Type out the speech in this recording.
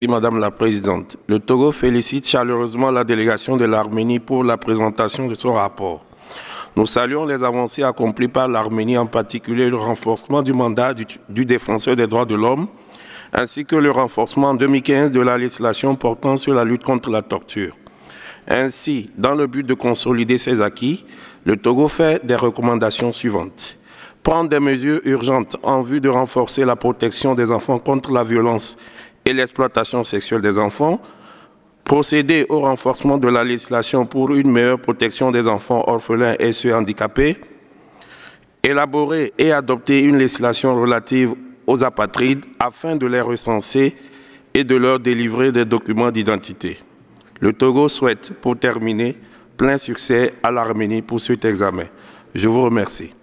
Oui, Madame la Présidente, le Togo félicite chaleureusement la délégation de l'Arménie pour la présentation de son rapport. Nous saluons les avancées accomplies par l'Arménie, en particulier le renforcement du mandat du défenseur des droits de l'homme, ainsi que le renforcement en 2015 de la législation portant sur la lutte contre la torture. Ainsi, dans le but de consolider ces acquis, le Togo fait des recommandations suivantes. Prendre des mesures urgentes en vue de renforcer la protection des enfants contre la violence et l'exploitation sexuelle des enfants, procéder au renforcement de la législation pour une meilleure protection des enfants orphelins et ceux handicapés, élaborer et adopter une législation relative aux apatrides afin de les recenser et de leur délivrer des documents d'identité. Le Togo souhaite, pour terminer, plein succès à l'Arménie pour cet examen. Je vous remercie.